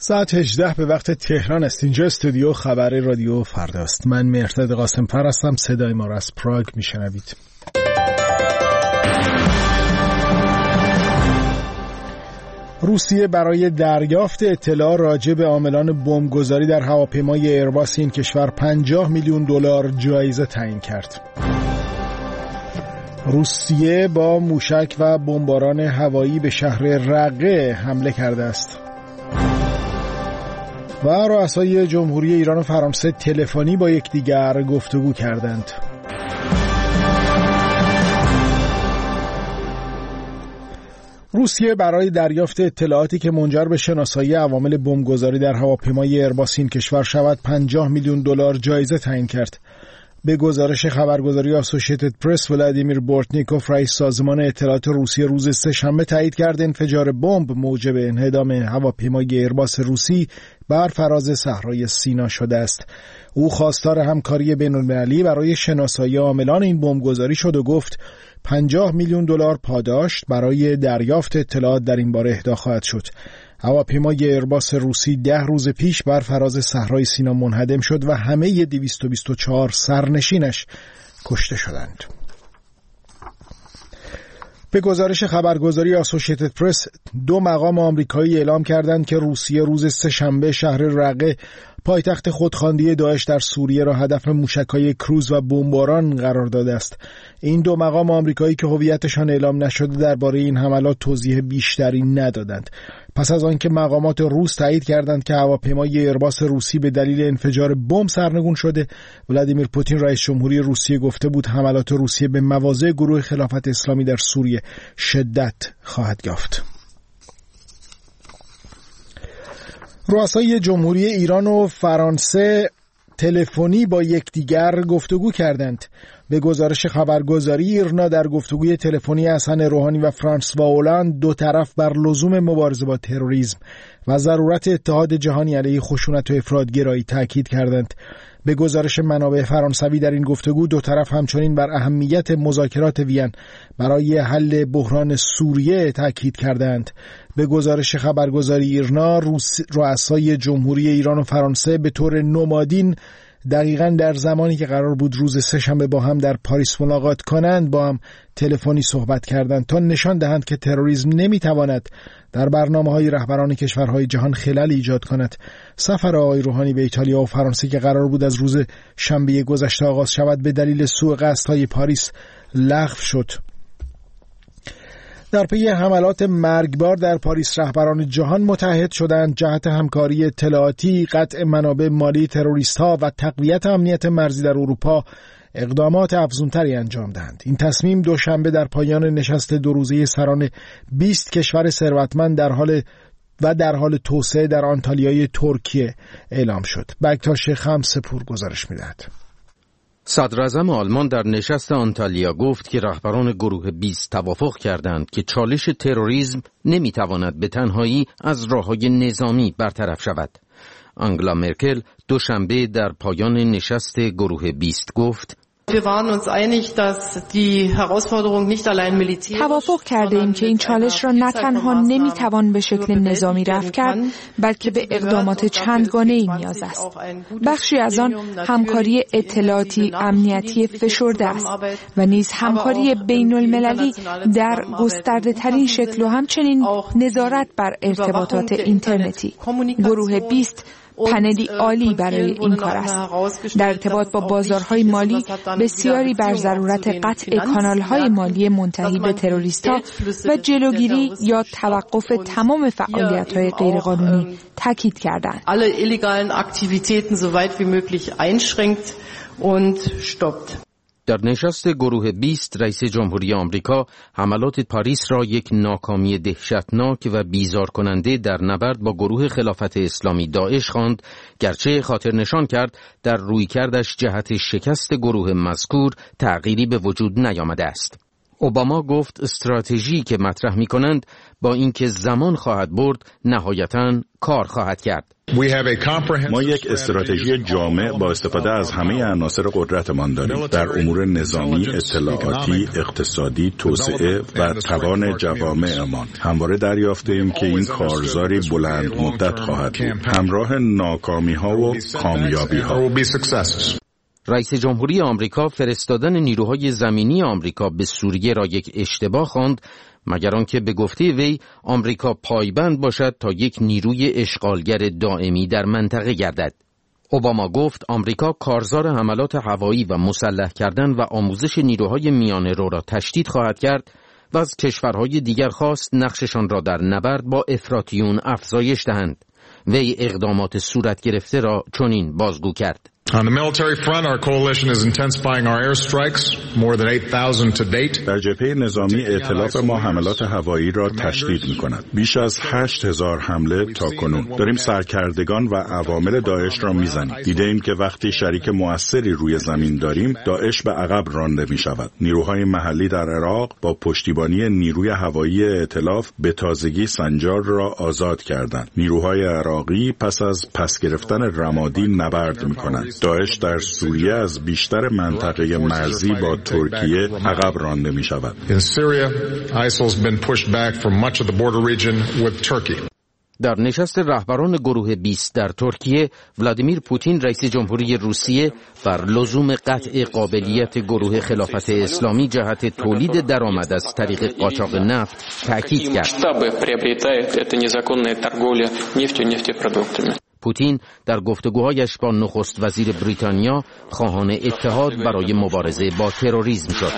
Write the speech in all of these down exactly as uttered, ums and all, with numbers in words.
ساعت هجده به وقت تهران است. اینجا استودیو خبر رادیو فرداست. من مهرداد قاسم‌فر هستم. صدای ما را از پراگ میشنوید. روسیه برای دریافت اطلاع راجع به عاملان بمبگذاری در هواپیمای ایرباس این کشور پنجاه میلیون دلار جایزه تعیین کرد. روسیه با موشک و بمباران هوایی به شهر رقه حمله کرده است. و رؤسای جمهوری ایران و فرانسه تلفنی با یکدیگر گفتگو کردند. روسیه برای دریافت اطلاعاتی که منجر به شناسایی عوامل بمبگذاری در هواپیمای ایرباس این کشور شود پنجاه میلیون دلار جایزه تعیین کرد. به گزارش خبرگزاری آسوشیتد پرس، ولادیمیر بورتنیکوف رئیس سازمان اطلاعات روسیه روز سه‌شنبه تایید کرد انفجار بمب موجب انهدام هواپیمای ایرباس روسی بر فراز صحرای سینا شده است. او خواستار همکاری بین‌المللی برای شناسایی عاملان این بمبگذاری شد و گفت پنجاه میلیون دلار پاداش برای دریافت اطلاعات در این باره اهدا خواهد شد. هواپیمای ایرباس روسی ده روز پیش بر فراز صحرای سینا منهدم شد و همه دویست و بیست و چهار سرنشینش کشته شدند. به گزارش خبرگزاری آسوشیتد پرس، دو مقام آمریکایی اعلام کردند که روسیه روز سه‌شنبه شهر رقه، پایتخت خودخوانده داعش در سوریه را هدف موشک‌های کروز و بمباران قرار داده است. این دو مقام آمریکایی که هویتشان اعلام نشده درباره این حملات توضیح بیشتری ندادند. پس از آنکه مقامات روس تایید کردند که هواپیمای ایرباس روسی به دلیل انفجار بمب سرنگون شده، ولادیمیر پوتین رئیس جمهوری روسیه گفته بود حملات روسیه به مواضع گروه خلافت اسلامی در سوریه شدت خواهد یافت. رؤسای جمهوری ایران و فرانسه تلفنی با یکدیگر گفتگو کردند. به گزارش خبرگزاری ایرنا، در گفتگوی تلفنی حسن روحانی و فرانسوا اولاند دو طرف بر لزوم مبارزه با تروریسم و ضرورت اتحاد جهانی علیه خشونت و افراط‌گرایی تاکید کردند. به گزارش منابع فرانسوی در این گفتگو دو طرف همچنین بر اهمیت مذاکرات وین برای حل بحران سوریه تاکید کردند. به گزارش خبرگزاری ایرنا، رؤسای جمهوری ایران و فرانسه به طور نمادین دقیقاً در زمانی که قرار بود روز سه‌شنبه با هم در پاریس ملاقات کنند با هم تلفنی صحبت کردند تا نشان دهند که تروریسم نمیتواند در برنامه‌های رهبران کشورهای جهان خلل ایجاد کند. سفر آقای روحانی به ایتالیا و فرانسه که قرار بود از روز شنبه گذشته آغاز شود به دلیل سوء قصدهای پاریس لغو شد. در پی حملات مرگبار در پاریس، رهبران جهان متحد شدند جهت همکاری اطلاعاتی، قطع منابع مالی تروریست‌ها و تقویت امنیت مرزی در اروپا اقدامات افزونتری انجام دهند. این تصمیم دوشنبه در پایان نشست دو روزه سران بیست کشور ثروتمند در حال و در حال توسعه در آنتالیای ترکیه اعلام شد. بکتاش خمسپور گزارش می‌دهد. صدراعظم آلمان در نشست آنتالیا گفت که رهبران گروه بیست توافق کردند که چالش تروریسم نمیتواند به تنهایی از راه‌های نظامی برطرف شود. آنگلا مرکل دوشنبه در پایان نشست گروه بیست گفت: توافق کرده ایم که این چالش را نه تنها نمیتوان به شکل نظامی رفع کرد، بلکه به اقدامات چندگانه‌ای نیاز است. بخشی از آن همکاری اطلاعاتی امنیتی فشرده است و نیز همکاری بین المللی در گسترده ترین شکل و همچنین نظارت بر ارتباطات اینترنتی. گروه بیست پنلی عالی برای این کار است. در ارتباط با بازارهای مالی بسیاری بر ضرورت قطع کانالهای مالی منتهی به تروریست‌ها و جلوگیری یا توقف تمام فعالیت‌های غیرقانونی تاکید کردند. alle illegalen Aktivitäten so weit wie möglich einschränkt und stoppt. در نشست گروه بیست رئیس جمهوری آمریکا حملات پاریس را یک ناکامی دهشتناک و بیزار کننده در نبرد با گروه خلافت اسلامی داعش خواند، گرچه خاطر نشان کرد در رویکردش جهت شکست گروه مذکور تغییری به وجود نیامده است. اوباما گفت استراتژی که مطرح می کنند با اینکه زمان خواهد برد نهایتاً کار خواهد کرد. ما یک استراتژی جامع با استفاده از همه عناصر قدرتمان داریم در امور نظامی، اطلاعاتی، اقتصادی، توسعه و توان جوامعمان. همواره دریافته‌ایم که این کارزاری بلند مدت خواهد بود، همراه ناکامی‌ها و کامیابی‌ها. رئیس جمهوری آمریکا فرستادن نیروهای زمینی آمریکا به سوریه را یک اشتباه خواند، مگر آنکه به گفته وی آمریکا پایبند باشد تا یک نیروی اشغالگر دائمی در منطقه گردد. اوباما گفت آمریکا کارزار حملات هوایی و مسلح کردن و آموزش نیروهای میانه رو را تشدید خواهد کرد و از کشورهای دیگر خواست نقششان را در نبرد با افراطیون افزایش دهند. وی اقدامات صورت گرفته را چنین بازگو کرد. On the military front, our coalition is intensifying our airstrikes, more than eight thousand to date. در جبهه نظامی ائتلاف ما حملات هوایی را تشدید می‌کند. بیش از هشت هزار حمله تا کنون. داریم سرکردگان و عوامل داعش را می‌زنیم. دیده‌ایم که وقتی شریک مؤثری روی زمین داریم، داعش به عقب رانده می‌شود. نیروهای محلی در عراق با پشتیبانی نیروی هوایی ائتلاف به تازگی سنجار را آزاد کردند. نیروهای عراقی پس از پس گرفتن رمادی نبرد می‌کنند. داعش در سوریه از بیشتر منطقه مرزی با ترکیه عقب رانده می شود. در نشست رهبران گروه بیست در ترکیه، ولادیمیر پوتین رئیس جمهوری روسیه بر لزوم قطع قابلیت گروه خلافت اسلامی جهت تولید درآمد از طریق قاچاق نفت تاکید کرد. پوتین در گفتگوهایش با نخست وزیر بریتانیا خواهان اتحاد برای مبارزه با تروریسم شد.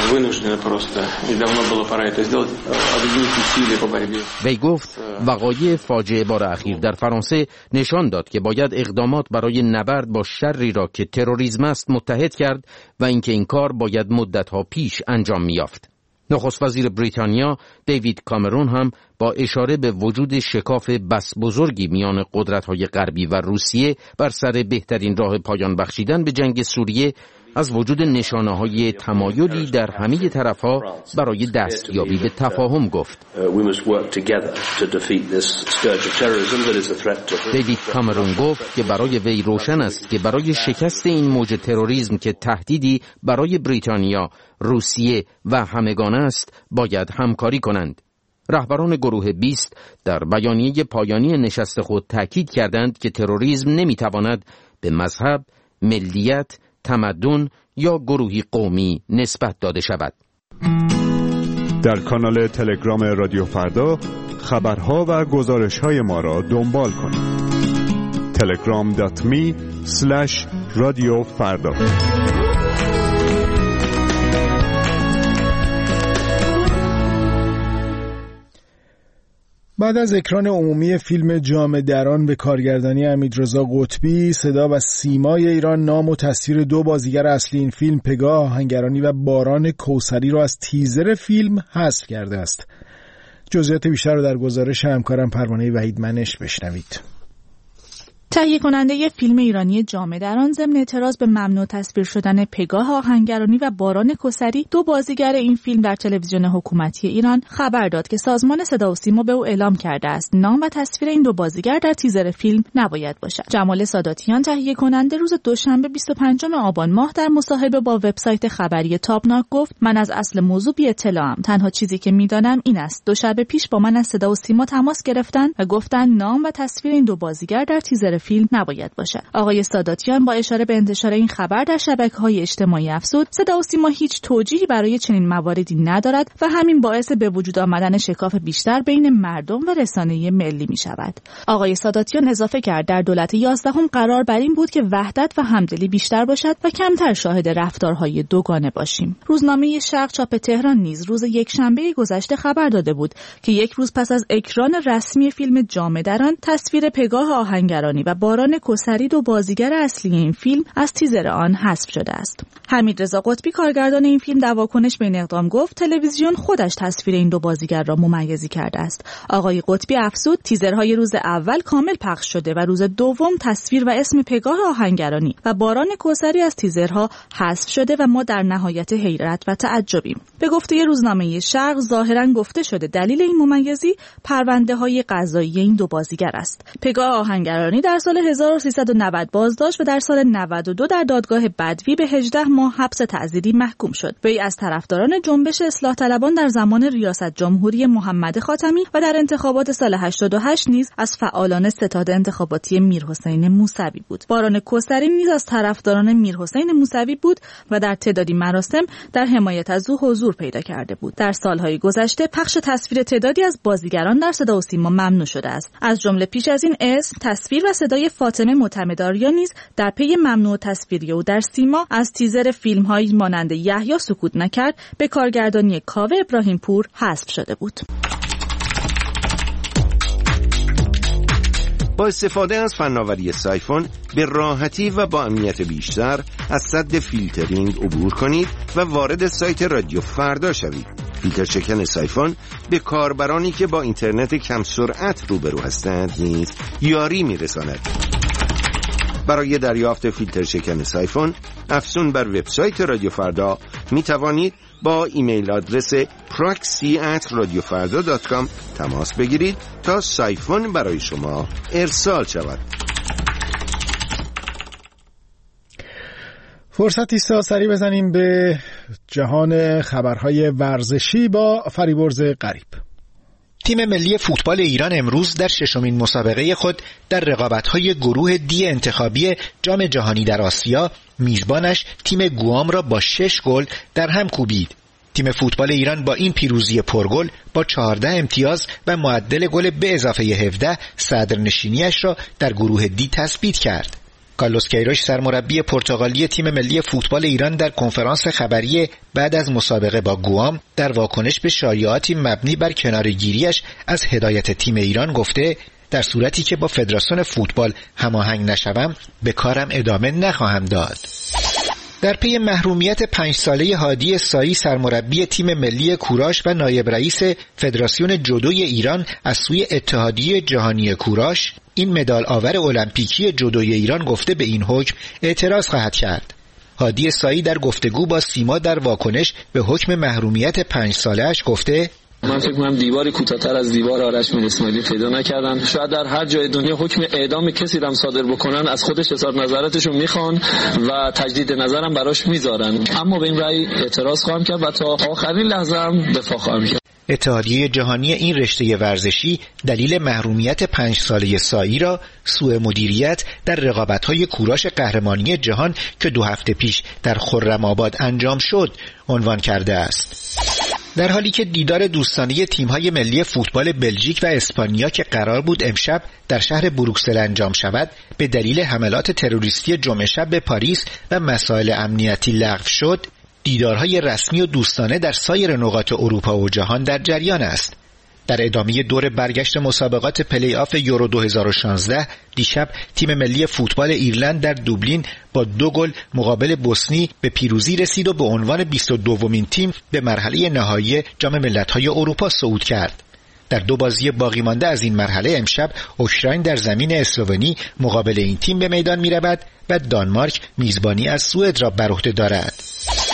وی گفت وقایع فاجعه بار اخیر در فرانسه نشان داد که باید اقدامات برای نبرد با شری را که تروریسم است متحد کرد و اینکه این کار باید مدتها پیش انجام می‌یافت. نخست وزیر بریتانیا دیوید کامرون هم با اشاره به وجود شکاف بس بزرگی میان قدرت‌های غربی و روسیه بر سر بهترین راه پایان بخشیدن به جنگ سوریه از وجود نشانه‌های تمایلی در همه طرف‌ها برای دستیابی به تفاهم گفت. دیوید کامرون گفت که برای وی روشن است که برای شکست این موج تروریسم که تهدیدی برای بریتانیا، روسیه و همگان است، باید همکاری کنند. رهبران گروه بیست در بیانیه پایانی نشست خود تاکید کردند که تروریسم نمیتواند به مذهب، ملیت، تمدن یا گروهی قومی نسبت داده شود. در کانال تلگرام رادیو فردا خبرها و گزارش‌های ما را دنبال کنید. تلگرام دات می اسلش رادیو فردا. بعد از اکران عمومی فیلم جامه دران به کارگردانی حمیدرضا قطبی، صدا و سیمای ایران نام و تصویر دو بازیگر اصلی این فیلم پگاه آهنگرانی و باران کوثری را از تیزر فیلم حذف کرده است. جزئیات بیشتر رو در گزارش همکارم پروانه وحیدمنش بشنوید. تهیه کننده فیلم ایرانی جامه دران ضمن اعتراض به ممنوع تصویر شدن پگاه آهنگرانی و باران کوثری، دو بازیگر این فیلم در تلویزیون حکومتی ایران خبر داد که سازمان صدا و سیما به او اعلام کرده است نام و تصویر این دو بازیگر در تیزر فیلم نباید باشد. جمال ساداتیان تهیه کننده روز دوشنبه بیست و پنجم آبان ماه در مصاحبه با وبسایت خبری تابناک گفت من از اصل موضوع بی اطلاعم. تنها چیزی که میدانم این است دو شب پیش با من از صدا و سیما تماس گرفتن و گفتن نام و تصویر این دو بازیگر در تیزر فیلم نباید باشد. آقای ساداتیان با اشاره به انتشار این خبر در شبکه‌های اجتماعی افزود صدا و سیما هیچ توجیهی برای چنین مواردی ندارد و همین باعث به وجود آمدن شکاف بیشتر بین مردم و رسانه ملی می شود. آقای ساداتیان اضافه کرد در دولت یازدهم قرار بر این بود که وحدت و همدلی بیشتر باشد و کمتر شاهد رفتارهای دوگانه باشیم. روزنامه شرق چاپ تهران نیز روز یکشنبه گذشته خبر داده بود که یک روز پس از اکران رسمی فیلم جامه دران تصویر پگاه آهنگرانی و و باران کسری دو بازیگر اصلی این فیلم از تیزر آن حذف شده است. حمیدرضا قطبی کارگردان این فیلم در واکنش به این اقدام گفت تلویزیون خودش تصویر این دو بازیگر را ممیزی کرده است. آقای قطبی افزود تیزرهای روز اول کامل پخش شده و روز دوم تصویر و اسم پگاه آهنگرانی و باران کوثری از تیزرها حذف شده و ما در نهایت حیرت و تعجبیم. به گفته روزنامه شرق ظاهرا گفته شده دلیل این ممیزی پرونده‌های قضایی این دو بازیگر است. پگاه آهنگرانی در سال هزار و سیصد و نود بازداشت و در سال نود و دو در دادگاه بدوی به هجده ماه حبس تعزیری محکوم شد. وی از طرفداران جنبش اصلاح طلبان در زمان ریاست جمهوری محمد خاتمی و در انتخابات سال هشتاد و هشت نیز از فعالان ستاد انتخاباتی میرحسین موسوی بود. باران کوثری نیز از طرفداران میرحسین موسوی بود و در تعدادی مراسم در حمایت از او حضور پیدا کرده بود. در سالهای گذشته پخش تصویر تعدادی از بازیگران در صدا و سیما ممنوع شده است. از جمله پیش از این اسم، تصویر و صدای فاطمه معتمدآریا نیز در پی ممنوع تصویری او در سیما از تیزر فیلم‌هایی مانند یحیی سکوت نکرد به کارگردانی کاوه ابراهیم پور حذف شده بود. با استفاده از فناوری سایفون به راحتی و با امنیت بیشتر از سد فیلترینگ عبور کنید و وارد سایت رادیو فردا شوید. فیلتر شکن سایفون به کاربرانی که با اینترنت کم سرعت روبرو هستند نیز یاری می‌رساند. برای دریافت فیلتر شکن سایفون افزون بر وبسایت رادیو فردا می توانید با ایمیل آدرس پراکسی ات رادیو فردا دات کام تماس بگیرید تا سایفون برای شما ارسال شود. فرصتی سری بزنیم به جهان خبرهای ورزشی با فریبرز غریب. تیم ملی فوتبال ایران امروز در ششمین مسابقه خود در رقابت‌های گروه دی انتخابی جام جهانی در آسیا میزبانش تیم گوام را با شش گل در هم کوبید. تیم فوتبال ایران با این پیروزی پرگل با چهارده امتیاز و معدل گل به اضافه هفده صدرنشینیش را در گروه دی تثبیت کرد. کارلوس کیروش سرمربی پرتغالی تیم ملی فوتبال ایران در کنفرانس خبری بعد از مسابقه با گوام در واکنش به شایعاتی مبنی بر کناره‌گیری‌اش از هدایت تیم ایران گفته در صورتی که با فدراسیون فوتبال هماهنگ نشوم به کارم ادامه نخواهم داد. در پی محرومیت پنج ساله هادی سایی سرمربی تیم ملی کوراش و نایب رئیس فدراسیون جودوی ایران از سوی اتحادیه جهانی کوراش، این مدال آور المپیکی جودوی ایران گفته به این حکم اعتراض خواهد کرد. هادی سایی در گفتگو با سیما در واکنش به حکم محرومیت پنج ساله‌اش گفته من فکر می‌کنم دیواری کوتاه‌تر از دیوار آرش میر اسماعیلی پیدا نکردن. شاید در هر جای دنیا حکم اعدام کسی رو صادر بکنن از خودش اظهار نظراتشون میخوان و تجدید نظرم براش میذارن، اما به این رأی اعتراض خواهم کرد و تا آخرین لحظه هم دفاع خواهم کرد. اتحادیه جهانی این رشته ورزشی دلیل محرومیت پنج ساله سایی را سوء مدیریت در رقابت‌های کوراش قهرمانی جهان که دو هفته پیش در خرم‌آباد انجام شد عنوان کرده است. در حالی که دیدار دوستانه تیم‌های ملی فوتبال بلژیک و اسپانیا که قرار بود امشب در شهر بروکسل انجام شود به دلیل حملات تروریستی جمعه شب به پاریس و مسائل امنیتی لغو شد، دیدارهای رسمی و دوستانه در سایر نقاط اروپا و جهان در جریان است. در ادامه دور برگشت مسابقات پلی آف یورو دو هزار و شانزده دیشب تیم ملی فوتبال ایرلند در دوبلین با دو گل مقابل بوسنی به پیروزی رسید و به عنوان بیست و دومین تیم به مرحله نهایی جام ملت‌های اروپا صعود کرد. در دو بازی باقی مانده از این مرحله امشب اوکراین در زمین اسلوونی مقابل این تیم به میدان می‌رود و دانمارک میزبانی از سوئد را بر عهده دارد.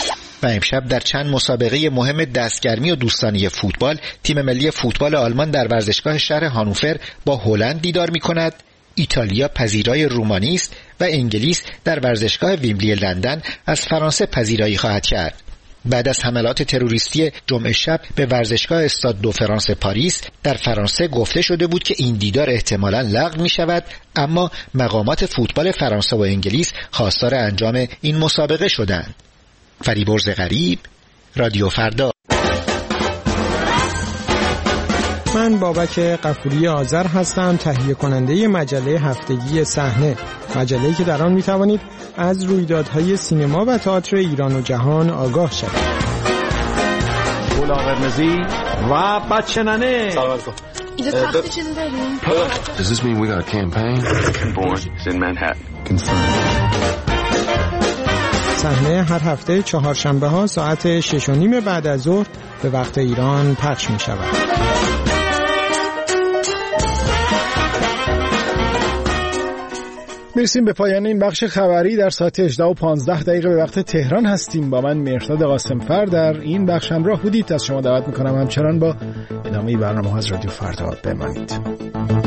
و امشب در چند مسابقه مهم دستگرمی و دوستانه فوتبال تیم ملی فوتبال آلمان در ورزشگاه شهر هانوفر با هلند دیدار می‌کند. ایتالیا پذیرای رومانی است و انگلیس در ورزشگاه ویمبلی لندن از فرانسه پذیرایی خواهد کرد. بعد از حملات تروریستی جمعه شب به ورزشگاه استاد دو فرانس پاریس در فرانسه گفته شده بود که این دیدار احتمالاً لغو می شود، اما مقامات فوتبال فرانسه و انگلیس خواستار انجام این مسابقه شدند. فریبرز غریب، رادیو فردا. من بابک غفوری آذر هستم، تهیه کننده مجله هفتگی صحنه، مجله‌ای که در آن می‌توانید از رویدادهای سینما و تئاتر ایران و جهان آگاه شوید. گلا قرمزی و بچه ننه. سلام علیکم. اینجا تخت چیزی داریم؟ Does this mean we got a campaign? Born in Manhattan. Confirmed. صحنه هر هفته چهارشنبه ها ساعت شش و نیم بعد از ظهر به وقت ایران پخش می شود. میرسیم به پایان این بخش خبری. در ساعت هجده و پانزده دقیقه به وقت تهران هستیم. با من مهرداد قاسمفر در این بخش همراه بودید. از شما دعوت میکنم همچنان با ادامه برنامه ها از رادیو فردا بمانید.